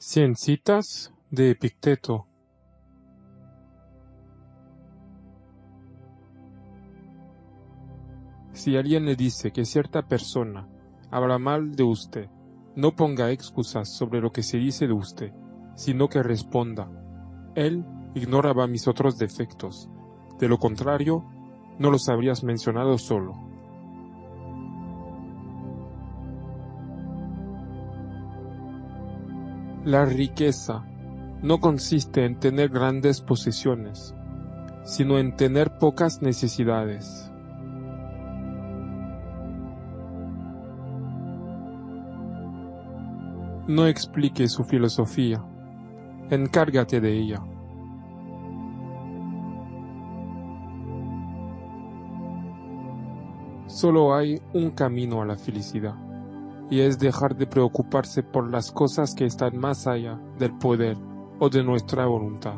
Cien citas de Epicteto. Si alguien le dice que cierta persona habla mal de usted, no ponga excusas sobre lo que se dice de usted, sino que responda: él ignoraba mis otros defectos. De lo contrario, no los habrías mencionado solo. La riqueza no consiste en tener grandes posesiones, sino en tener pocas necesidades. No explique su filosofía, encárgate de ella. Solo hay un camino a la felicidad, y es dejar de preocuparse por las cosas que están más allá del poder o de nuestra voluntad.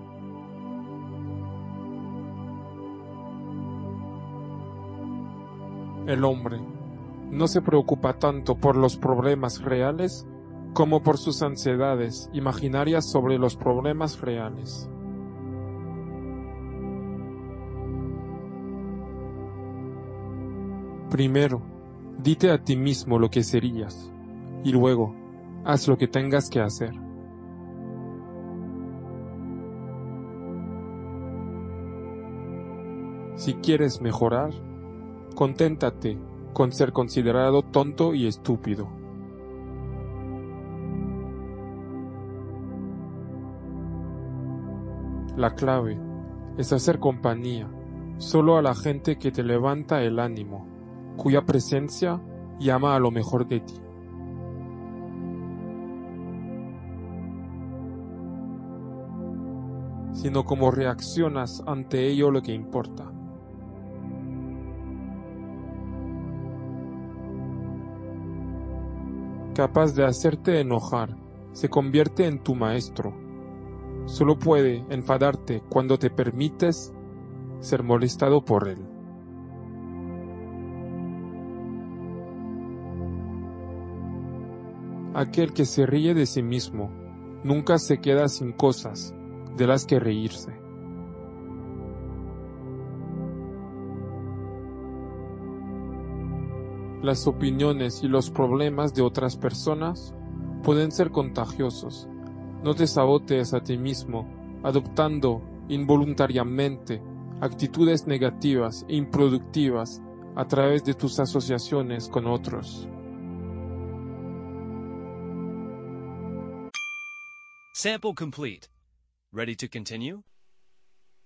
El hombre no se preocupa tanto por los problemas reales como por sus ansiedades imaginarias sobre los problemas reales. Primero, dite a ti mismo lo que serías, y luego, haz lo que tengas que hacer. Si quieres mejorar, conténtate con ser considerado tonto y estúpido. La clave es hacer compañía solo a la gente que te levanta el ánimo, cuya presencia llama a lo mejor de ti. Sino cómo reaccionas ante ello lo que importa. Capaz de hacerte enojar, se convierte en tu maestro. Solo puede enfadarte cuando te permites ser molestado por él. Aquel que se ríe de sí mismo nunca se queda sin cosas de las que reírse. Las opiniones y los problemas de otras personas pueden ser contagiosos. No te sabotees a ti mismo adoptando involuntariamente actitudes negativas e improductivas a través de tus asociaciones con otros. Sample complete. Ready to continue?